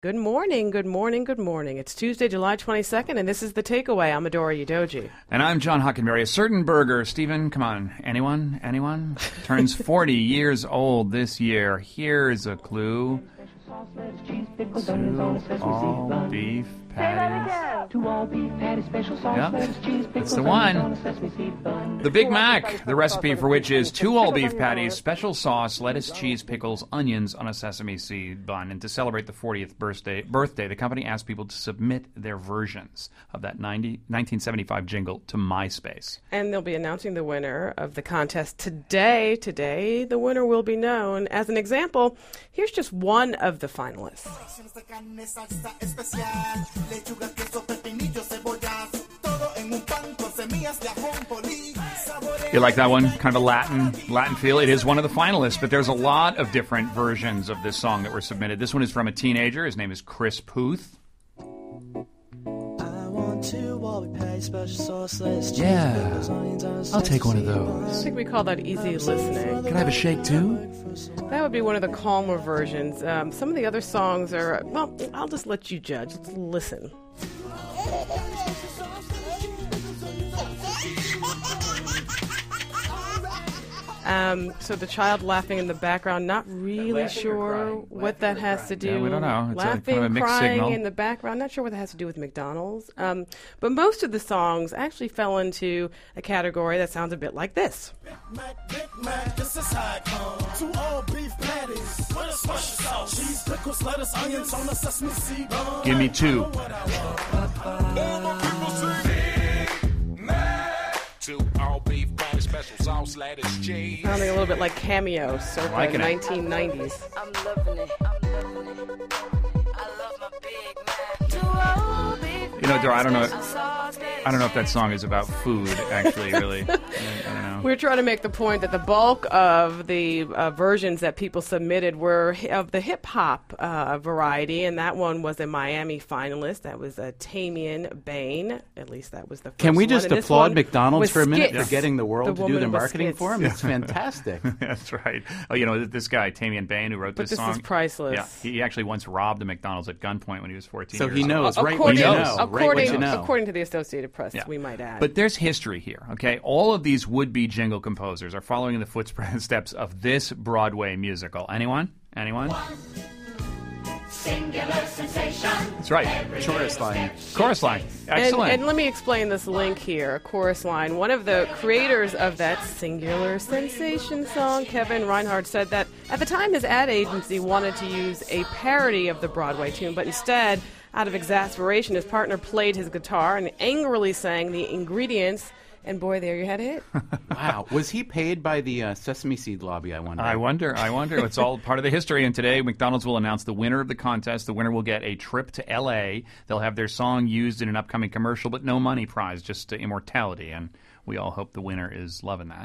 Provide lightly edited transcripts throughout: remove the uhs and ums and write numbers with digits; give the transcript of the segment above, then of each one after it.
Good morning, good morning, good morning. It's Tuesday, July 22nd, and this is The Takeaway. I'm Adora Udoji. And I'm John Hockenberry. A certain burger, Stephen, come on, anyone? Turns 40 years old this year. Here's a clue. Two all-beef patties. Two all-beef patties, special sauce, lettuce, cheese, pickles, that's the one. The Big Mac, the recipe for which is 2 all-beef patties, special sauce, lettuce, cheese, pickles, onions on a sesame seed bun. And to celebrate the 40th birthday, the company asked people to submit their versions of that 1975 jingle to MySpace. And they'll be announcing the winner of the contest today. Today, the winner will be known. As an example, here's just one of the finalists. You like that one? Kind of a Latin feel. It is one of the finalists, but there's a lot of different versions of this song that were submitted. This one is from a teenager. His name is Chris Puth. Yeah, I'll take one of those. I think we call that easy listening. Can I have a shake too? That would be one of the calmer versions. Some of the other songs are, well, I'll just let you judge. Let's listen. So the child laughing in the background, not really sure what that has to do. Yeah, we don't know. It's laughing, kind of a mixed crying signal in the background, not sure what that has to do with McDonald's. But most of the songs actually fell into a category that sounds a bit like this. Big Mac, this is how it comes. 2 all-beef patties with a special sauce, cheese, pickles, lettuce, onions on a sesame seed bun. Give me 2. Sounding a little bit like Cameo, circa 1990s. I'm loving it. I love my Big Mac. 2 all-beef You know, Dora, I don't know if that song is about food, actually, really. I don't know. We're trying to make the point that the bulk of the versions that people submitted were of the hip-hop variety, and that one was a Miami finalist. That was Tamian Bain. At least that was the first one. Can we just applaud McDonald's for a minute skits. for getting the world to do their marketing skits. for them? It's fantastic. That's right. Oh, you know, this guy, Tamian Bain, who wrote this song. This is priceless. Yeah, he actually once robbed a McDonald's at gunpoint when he was 14 So years he old. knows, right what you know. According to the Associated Press, Yeah. we might add. But there's history here, okay? All of these would-be jingle composers are following in the footsteps of this Broadway musical. Anyone? Singular sensation. That's right. Chorus line. Chorus line. Excellent. And let me explain this link here, chorus line. One of the creators of that Singular Sensation song, Kevin Reinhardt, said that at the time his ad agency wanted to use a parody of the Broadway tune, but instead, out of exasperation, his partner played his guitar and angrily sang the ingredients, and boy, there you had it. Wow. Was he paid by the Sesame Seed lobby, I wonder? I wonder. It's all part of the history. And today, McDonald's will announce the winner of the contest. The winner will get a trip to L.A. They'll have their song used in an upcoming commercial, but no money prize, just immortality. And we all hope the winner is loving that.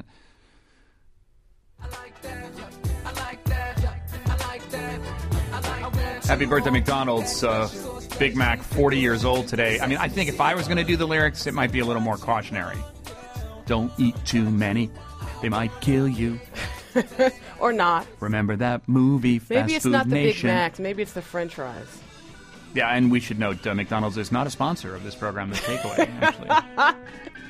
Happy birthday, McDonald's. Big Mac, 40 years old today. I mean, I think if I was going to do the lyrics, it might be a little more cautionary. Don't eat too many. They might kill you. Or not. Remember that movie, Fast Food Nation? Maybe it's not the Big Macs. Maybe it's the French fries. Yeah, and we should note, McDonald's is not a sponsor of this program, The Takeaway, actually.